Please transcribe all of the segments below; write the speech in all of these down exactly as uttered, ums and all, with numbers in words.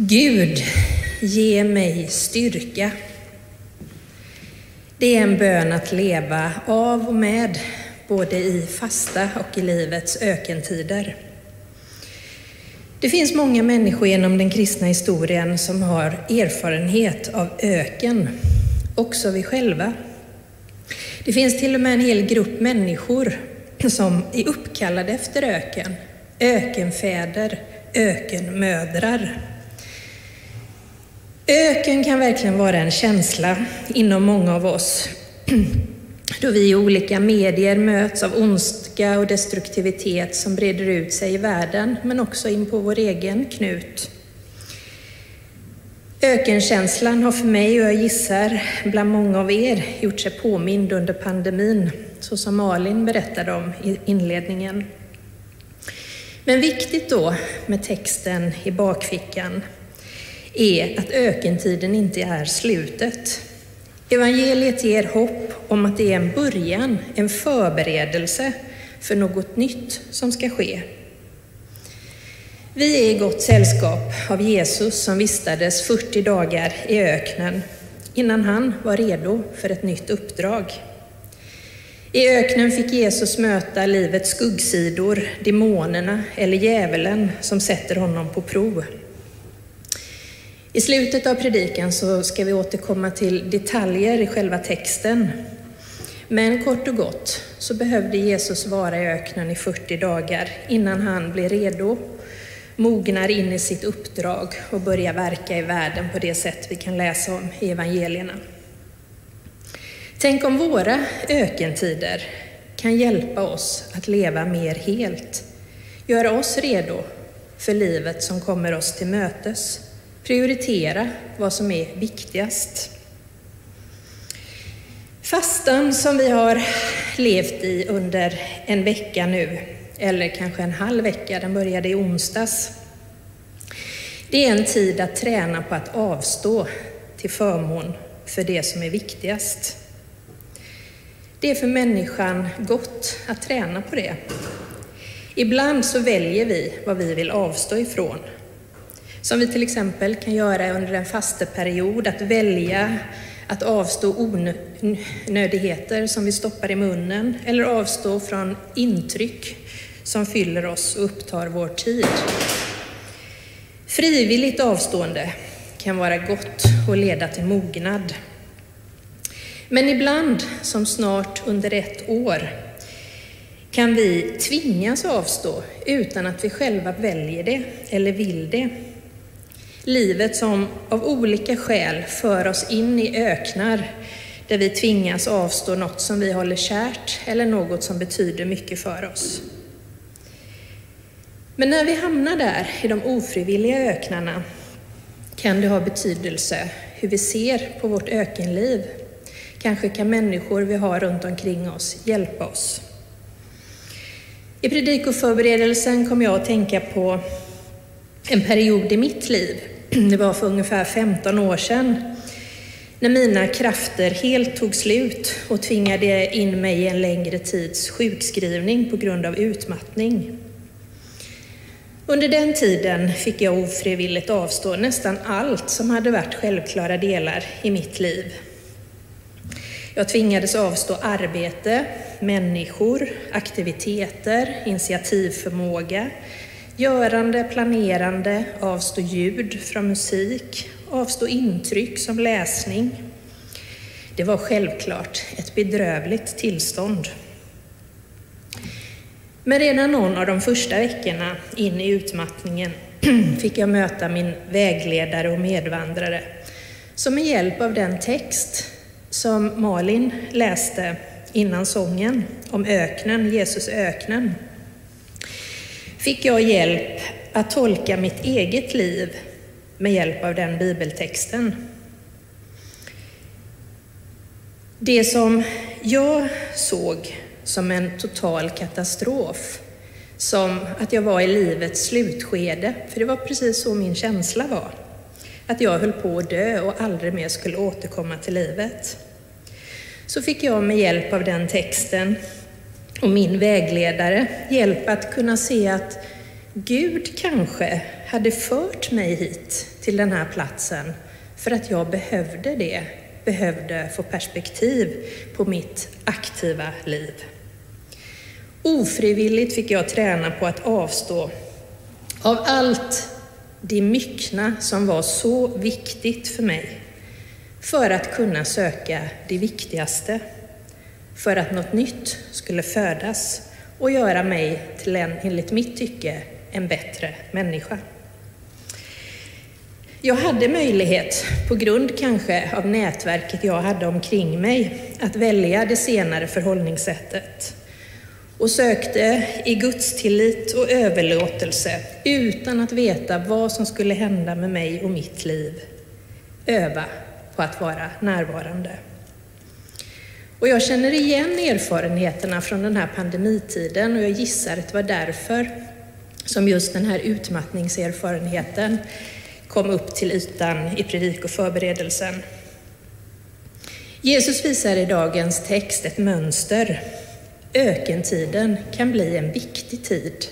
Gud, ge mig styrka. Det är en bön att leva av och med, både i fasta och i livets ökentider. Det finns många människor genom den kristna historien som har erfarenhet av öken, också vi själva. Det finns till och med en hel grupp människor som är uppkallade efter öken, ökenfäder, ökenmödrar. Öken kan verkligen vara en känsla inom många av oss, då vi i olika medier möts av ondska och destruktivitet som breder ut sig i världen, men också in på vår egen knut. Ökenkänslan har för mig, och jag gissar bland många av er, gjort sig påmind under pandemin, så som Malin berättade om i inledningen. Men viktigt då med texten i bakfickan är att ökentiden inte är slutet. Evangeliet ger hopp om att det är en början, en förberedelse för något nytt som ska ske. Vi är i gott sällskap av Jesus som vistades fyrtio dagar i öknen innan han var redo för ett nytt uppdrag. I öknen fick Jesus möta livets skuggsidor, demonerna eller djävulen som sätter honom på prov. I slutet av predikan så ska vi återkomma till detaljer i själva texten. Men kort och gott så behövde Jesus vara i öknen i fyrtio dagar innan han blev redo, mognar in i sitt uppdrag och börjar verka i världen på det sätt vi kan läsa om i evangelierna. Tänk om våra ökentider kan hjälpa oss att leva mer helt, göra oss redo för livet som kommer oss till mötes. Prioritera vad som är viktigast. Fastan som vi har levt i under en vecka nu, eller kanske en halv vecka, den började i onsdags. Det är en tid att träna på att avstå till förmån för det som är viktigast. Det är för människan gott att träna på det. Ibland så väljer vi vad vi vill avstå ifrån. Som vi till exempel kan göra under en fasteperiod, att välja att avstå onödigheter som vi stoppar i munnen eller avstå från intryck som fyller oss och upptar vår tid. Frivilligt avstående kan vara gott och leda till mognad. Men ibland, som snart under ett år, kan vi tvingas avstå utan att vi själva väljer det eller vill det. Livet som av olika skäl för oss in i öknar där vi tvingas avstå något som vi håller kärt eller något som betyder mycket för oss. Men när vi hamnar där i de ofrivilliga öknarna kan det ha betydelse hur vi ser på vårt ökenliv. Kanske kan människor vi har runt omkring oss hjälpa oss. I predikoförberedelsen kom jag att tänka på en period i mitt liv. Det var för ungefär femton år sedan när mina krafter helt tog slut och tvingade in mig i en längre tids sjukskrivning på grund av utmattning. Under den tiden fick jag ofrivilligt avstå nästan allt som hade varit självklara delar i mitt liv. Jag tvingades avstå arbete, människor, aktiviteter, initiativförmåga, görande, planerande, avstå ljud från musik, avstå intryck som läsning. Det var självklart ett bedrövligt tillstånd. Men redan någon av de första veckorna in i utmattningen fick jag möta min vägledare och medvandrare som med hjälp av den text som Malin läste innan sången om öknen, Jesus öknen, fick jag hjälp att tolka mitt eget liv med hjälp av den bibeltexten. Det som jag såg som en total katastrof, som att jag var i livets slutskede, för det var precis så min känsla var, att jag höll på att dö och aldrig mer skulle återkomma till livet. Så fick jag med hjälp av den texten och min vägledare hjälp att kunna se att Gud kanske hade fört mig hit till den här platsen för att jag behövde det, behövde få perspektiv på mitt aktiva liv. Ofrivilligt fick jag träna på att avstå av allt det myckna som var så viktigt för mig, för att kunna söka det viktigaste, för att något nytt skulle födas och göra mig till en, enligt mitt tycke, en bättre människa. Jag hade möjlighet, på grund kanske av nätverket jag hade omkring mig, att välja det senare förhållningssättet och sökte i Guds tillit och överlåtelse utan att veta vad som skulle hända med mig och mitt liv. Öva på att vara närvarande. Och jag känner igen erfarenheterna från den här pandemitiden och jag gissar att det var därför som just den här utmattningserfarenheten kom upp till ytan i predikoförberedelsen. Jesus visar i dagens text ett mönster. Ökentiden kan bli en viktig tid.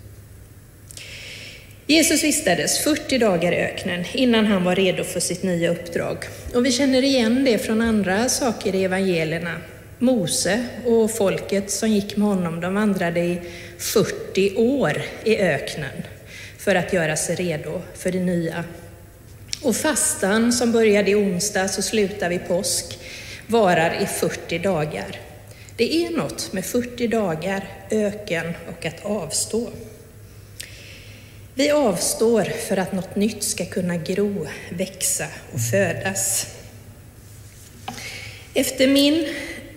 Jesus vistades fyrtio dagar i öknen innan han var redo för sitt nya uppdrag. Och vi känner igen det från andra saker i evangelierna. Mose och folket som gick med honom, de vandrade i fyrtio år i öknen för att göra sig redo för det nya. Och fastan som började i onsdags och slutar vid påsk varar i fyrtio dagar. Det är något med fyrtio dagar, öken och att avstå. Vi avstår för att något nytt ska kunna gro, växa och födas. Efter min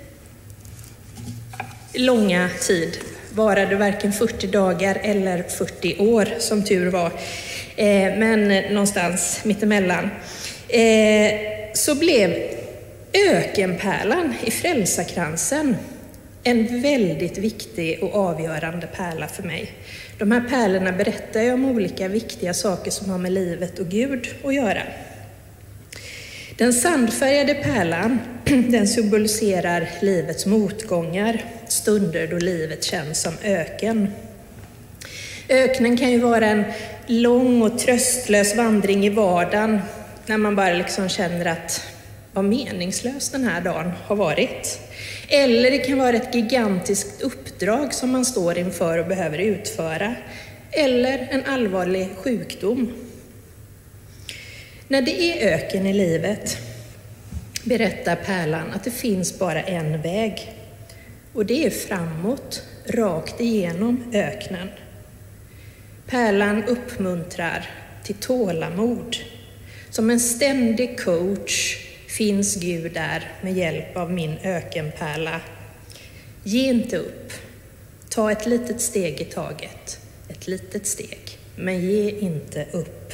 långa tid varade varken fyrtio dagar eller fyrtio år, som tur var, eh, men någonstans mittemellan, eh, så blev ökenpärlan i frälsarkransen en väldigt viktig och avgörande pärla för mig. De här pärlorna berättar ju om olika viktiga saker som har med livet och Gud att göra. Den sandfärgade pärlan, den symboliserar livets motgångar, stunder då livet känns som öken. Öknen kan ju vara en lång och tröstlös vandring i vardagen när man bara liksom känner att vad meningslös den här dagen har varit. Eller det kan vara ett gigantiskt uppdrag som man står inför och behöver utföra. Eller en allvarlig sjukdom. När det är öken i livet berättar pärlan att det finns bara en väg. Och det är framåt, rakt igenom öknen. Pärlan uppmuntrar till tålamod. Som en ständig coach finns Gud där med hjälp av min ökenpärla. Ge inte upp. Ta ett litet steg i taget. Ett litet steg. Men ge inte upp.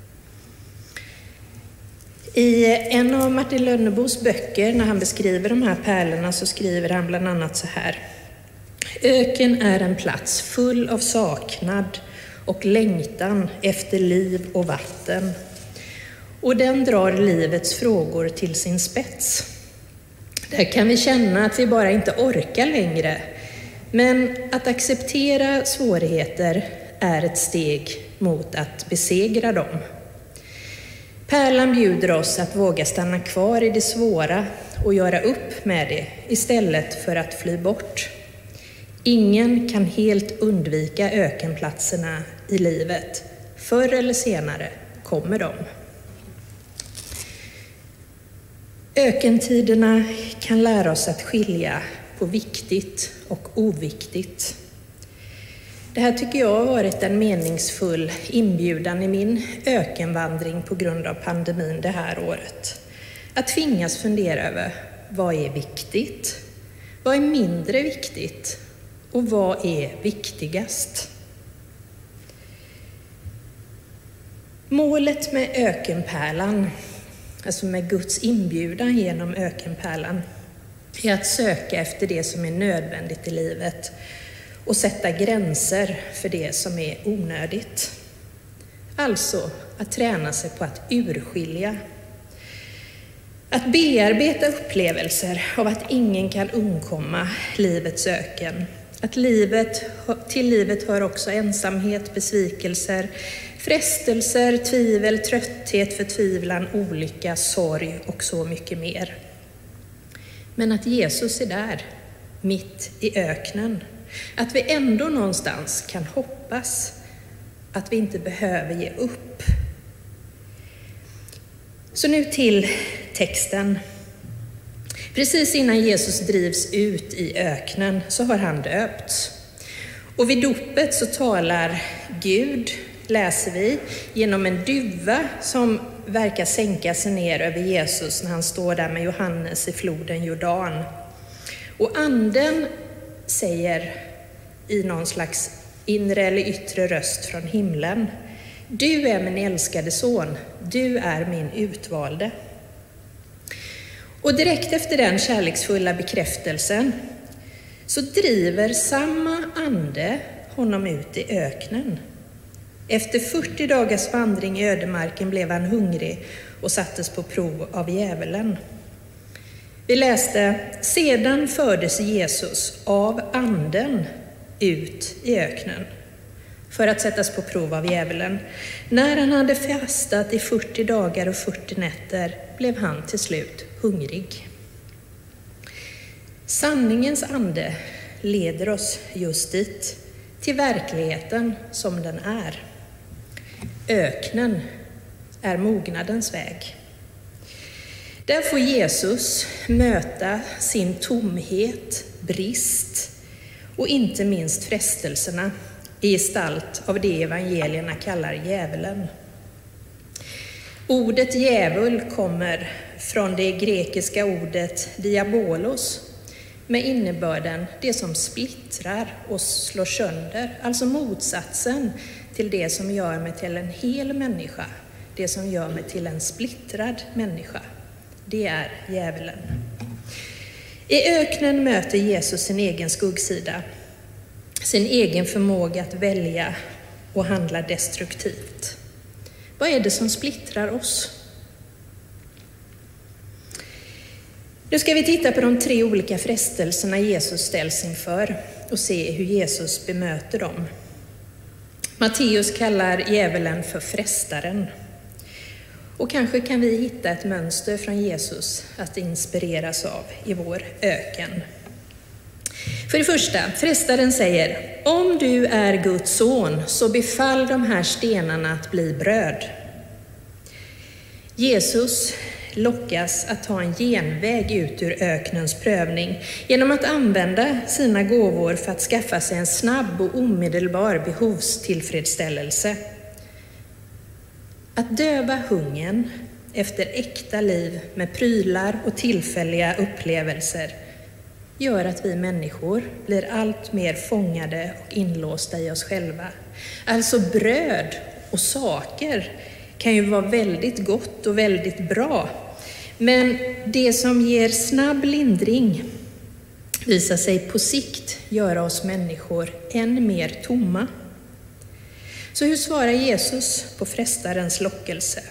I en av Martin Lönnebos böcker, när han beskriver de här pärlorna, så skriver han bland annat så här. Öken är en plats full av saknad och längtan efter liv och vatten. Och den drar livets frågor till sin spets. Där kan vi känna att vi bara inte orkar längre. Men att acceptera svårigheter är ett steg mot att besegra dem. Pärlan bjuder oss att våga stanna kvar i det svåra och göra upp med det istället för att fly bort. Ingen kan helt undvika ökenplatserna i livet. Förr eller senare kommer de. Ökentiderna kan lära oss att skilja på viktigt och oviktigt. Det här tycker jag har varit en meningsfull inbjudan i min ökenvandring på grund av pandemin det här året. Att tvingas fundera över vad är viktigt, vad är mindre viktigt och vad är viktigast. Målet med ökenpärlan, alltså med Guds inbjudan genom ökenpärlan, är att söka efter det som är nödvändigt i livet och sätta gränser för det som är onödigt. Alltså att träna sig på att urskilja. Att bearbeta upplevelser av att ingen kan undkomma livets öken. Att livet, till livet hör också ensamhet, besvikelser, Frestelser, tvivel, trötthet, förtvivlan, olycka, sorg och så mycket mer. Men att Jesus är där, mitt i öknen. Att vi ändå någonstans kan hoppas att vi inte behöver ge upp. Så nu till texten. Precis innan Jesus drivs ut i öknen så har han döpts. Och vid dopet så talar Gud, läser vi, genom en duva som verkar sänka sig ner över Jesus när han står där med Johannes i floden Jordan. Och anden säger i någon slags inre eller yttre röst från himlen: du är min älskade son, du är min utvalde. Och direkt efter den kärleksfulla bekräftelsen så driver samma ande honom ut i öknen. Efter fyrtio dagars vandring i ödemarken blev han hungrig och sattes på prov av djävulen. Vi läste: sedan fördes Jesus av anden ut i öknen för att sättas på prov av djävulen. När han hade fastat i fyrtio dagar och fyrtio nätter blev han till slut hungrig. Sanningens ande leder oss just dit, till verkligheten som den är. Öknen är mognadens väg. Där får Jesus möta sin tomhet, brist och inte minst frestelserna i gestalt av det evangelierna kallar djävulen. Ordet djävul kommer från det grekiska ordet diabolos med innebörden det som splittrar och slår sönder, alltså motsatsen till det som gör mig till en hel människa, det som gör mig till en splittrad människa. Det är djävulen. I öknen möter Jesus sin egen skuggsida, sin egen förmåga att välja och handla destruktivt. Vad är det som splittrar oss? Nu ska vi titta på de tre olika frestelserna Jesus ställs inför och se hur Jesus bemöter dem. Matteus kallar djävulen för frestaren. Och kanske kan vi hitta ett mönster från Jesus att inspireras av i vår öken. För det första, frestaren säger: om du är Guds son så befall de här stenarna att bli bröd. Jesus lockas att ta en genväg ut ur öknens prövning genom att använda sina gåvor för att skaffa sig en snabb och omedelbar behovstillfredsställelse. Att döva hungern efter äkta liv med prylar och tillfälliga upplevelser gör att vi människor blir allt mer fångade och inlåsta i oss själva. Alltså bröd och saker kan ju vara väldigt gott och väldigt bra. Men det som ger snabb lindring visar sig på sikt göra oss människor än mer tomma. Så hur svarar Jesus på frestarens lockelse?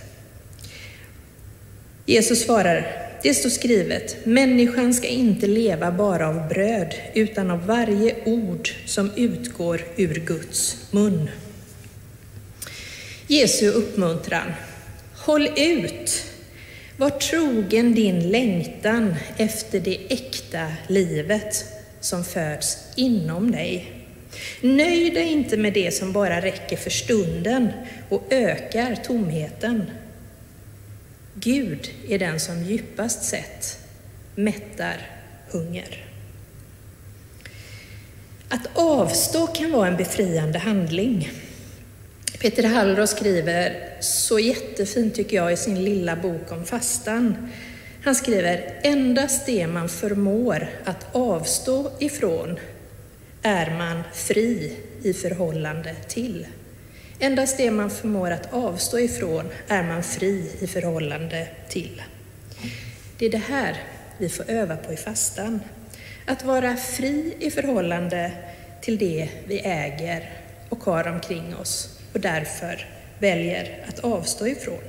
Jesus svarar: det står skrivet, människan ska inte leva bara av bröd utan av varje ord som utgår ur Guds mun. Jesu uppmuntran: håll ut, var trogen din längtan efter det äkta livet som föds inom dig. Nöj dig inte med det som bara räcker för stunden och ökar tomheten. Gud är den som djupast sett mättar hunger. Att avstå kan vara en befriande handling. Peter Hallros skriver så jättefint tycker jag i sin lilla bok om fastan. Han skriver: endast det man förmår att avstå ifrån är man fri i förhållande till. Endast det man förmår att avstå ifrån är man fri i förhållande till. Det är det här vi får öva på i fastan. Att vara fri i förhållande till det vi äger och har omkring oss och därför väljer att avstå ifrån.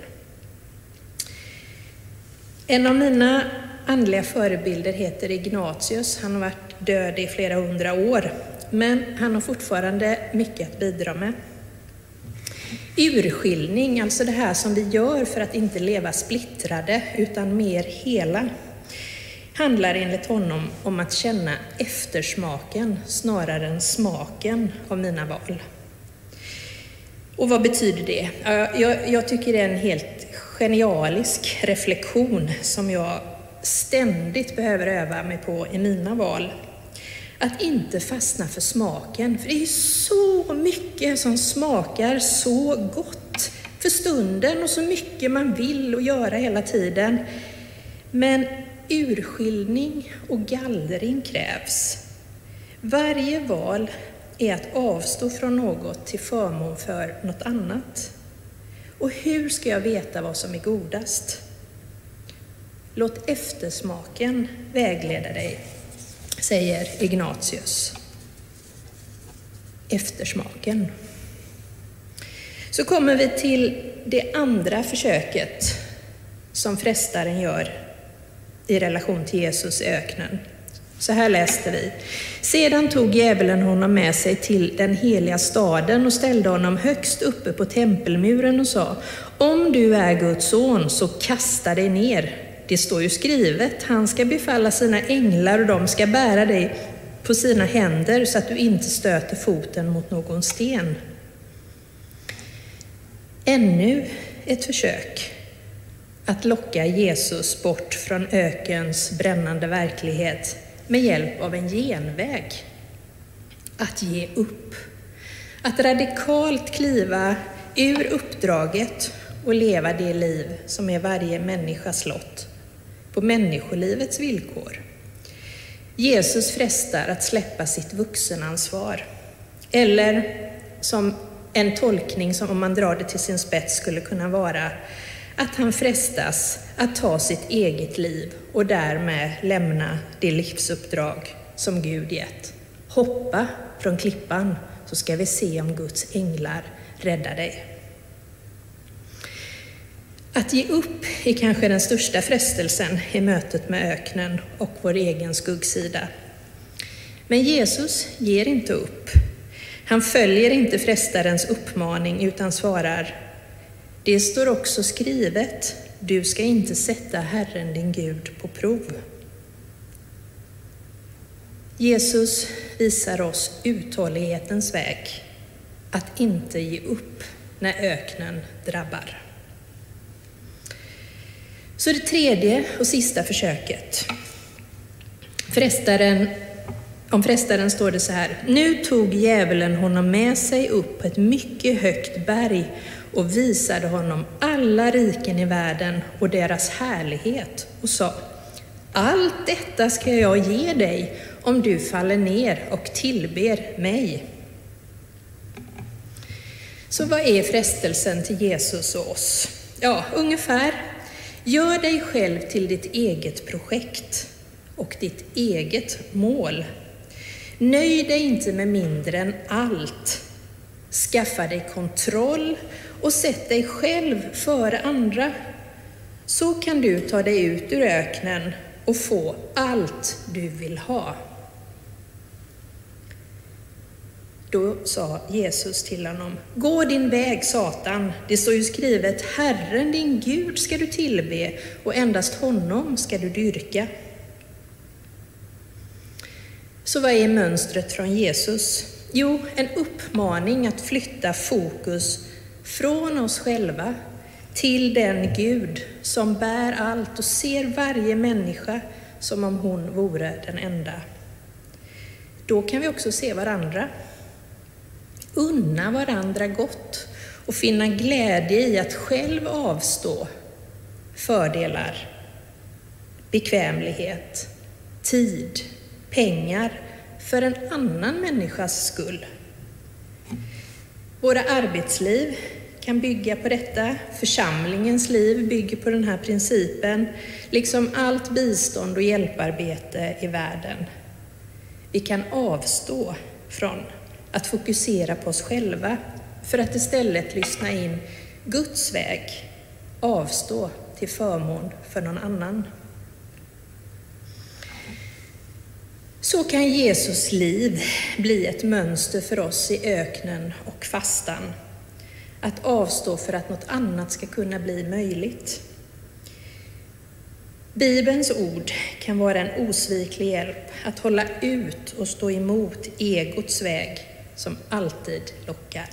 En av mina andliga förebilder heter Ignatius. Han har varit död i flera hundra år, men han har fortfarande mycket att bidra med. Urskiljning, alltså det här som vi gör för att inte leva splittrade utan mer hela, handlar enligt honom om att känna eftersmaken snarare än smaken av mina val. Och vad betyder det? Jag, jag tycker det är en helt genialisk reflektion som jag ständigt behöver öva mig på i mina val. Att inte fastna för smaken, för det är så mycket som smakar så gott för stunden och så mycket man vill och göra hela tiden. Men urskiljning och gallring krävs. Varje val är att avstå från något till förmån för något annat. Och hur ska jag veta vad som är godast? Låt eftersmaken vägleda dig, säger Ignatius. Eftersmaken. Så kommer vi till det andra försöket som frestaren gör i relation till Jesus i öknen. Så här läste vi. Sedan tog djävulen honom med sig till den heliga staden och ställde honom högst uppe på tempelmuren och sa: om du är Guds son, så kasta dig ner. Det står ju skrivet, han ska befalla sina änglar och de ska bära dig på sina händer så att du inte stöter foten mot någon sten. Ännu ett försök att locka Jesus bort från ökens brännande verklighet med hjälp av en genväg. Att ge upp. Att radikalt kliva ur uppdraget och leva det liv som är varje människas lott på människolivets villkor. Jesus frestar att släppa sitt vuxenansvar. Eller som en tolkning som om man drar det till sin spets skulle kunna vara att han frestas att ta sitt eget liv och därmed lämna det livsuppdrag som Gud gett. Hoppa från klippan så ska vi se om Guds änglar räddar dig. Att ge upp är kanske den största frestelsen i mötet med öknen och vår egen skuggsida. Men Jesus ger inte upp. Han följer inte frestarens uppmaning utan svarar: det står också skrivet, du ska inte sätta Herren din Gud på prov. Jesus visar oss uthållighetens väg, att inte ge upp när öknen drabbar. Så det tredje och sista försöket. Frestaren, om frestaren står det så här: nu tog djävulen honom med sig upp på ett mycket högt berg och visade honom alla riken i världen och deras härlighet och sa: allt detta ska jag ge dig om du faller ner och tillber mig. Så vad är frestelsen till Jesus och oss? Ja, ungefär: gör dig själv till ditt eget projekt och ditt eget mål. Nöj dig inte med mindre än allt. Skaffa dig kontroll och sätt dig själv före andra. Så kan du ta dig ut ur öknen och få allt du vill ha. Då sa Jesus till honom: gå din väg, Satan. Det står ju skrivet, Herren din Gud ska du tillbe och endast honom ska du dyrka. Så vad är mönstret från Jesus? Jo, en uppmaning att flytta fokus från oss själva till den Gud som bär allt och ser varje människa som om hon vore den enda. Då kan vi också se varandra. Unna varandra gott och finna glädje i att själv avstå fördelar, bekvämlighet, tid, pengar för en annan människas skull. Våra arbetsliv kan bygga på detta. Församlingens liv bygger på den här principen, liksom allt bistånd och hjälparbete i världen. Vi kan avstå från att fokusera på oss själva för att istället lyssna in Guds väg, avstå till förmån för någon annan. Så kan Jesus liv bli ett mönster för oss i öknen och fastan. att avstå för att något annat ska kunna bli möjligt. Bibelns ord kan vara en osviklig hjälp att hålla ut och stå emot egots väg som alltid lockar.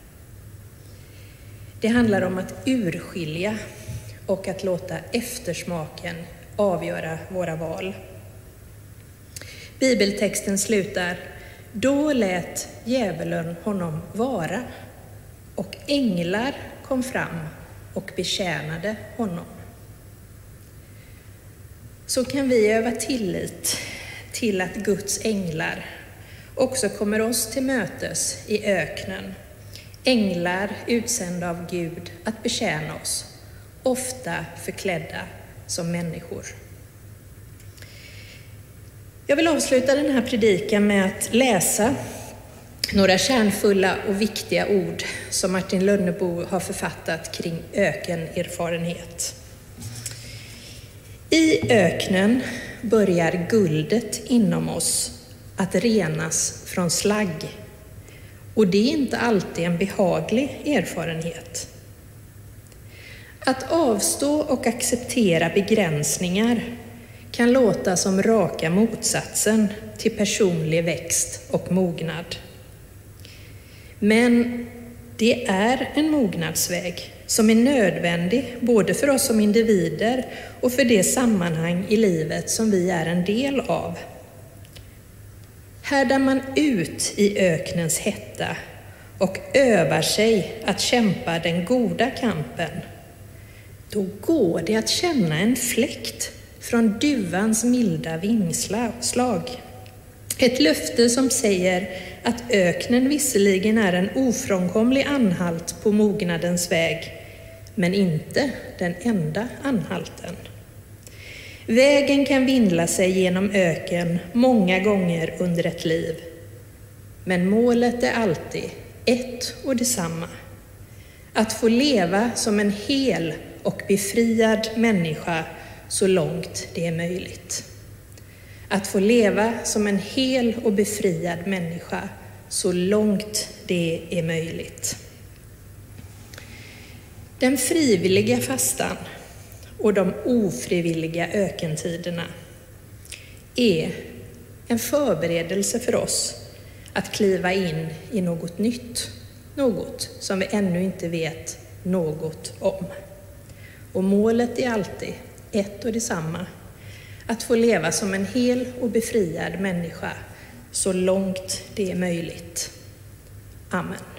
Det handlar om att urskilja och att låta eftersmaken avgöra våra val. Bibeltexten slutar: då lät djävulen honom vara, och änglar kom fram och betjänade honom. Så kan vi öva tillit till att Guds änglar också kommer oss till mötes i öknen. Änglar utsända av Gud att betjäna oss, ofta förklädda som människor. Jag vill avsluta den här predikan med att läsa några kärnfulla och viktiga ord som Martin Lönnebo har författat kring ökenerfarenhet. I öknen börjar guldet inom oss att renas från slagg, och det är inte alltid en behaglig erfarenhet. Att avstå och acceptera begränsningar kan låta som raka motsatsen till personlig växt och mognad. Men det är en mognadsväg som är nödvändig både för oss som individer och för det sammanhang i livet som vi är en del av. Härdar man ut i öknens hetta och övar sig att kämpa den goda kampen, då går det att känna en fläkt från duvans milda vingslag. Ett löfte som säger att öknen visserligen är en ofrånkomlig anhalt på mognadens väg, men inte den enda anhalten. Vägen kan vindla sig genom öken många gånger under ett liv, men målet är alltid ett och detsamma: att få leva som en hel och befriad människa så långt det är möjligt. Att få leva som en hel och befriad människa så långt det är möjligt. Den frivilliga fastan och de ofrivilliga ökentiderna är en förberedelse för oss att kliva in i något nytt, något som vi ännu inte vet något om. Och målet är alltid ett och detsamma: att få leva som en hel och befriad människa så långt det är möjligt. Amen.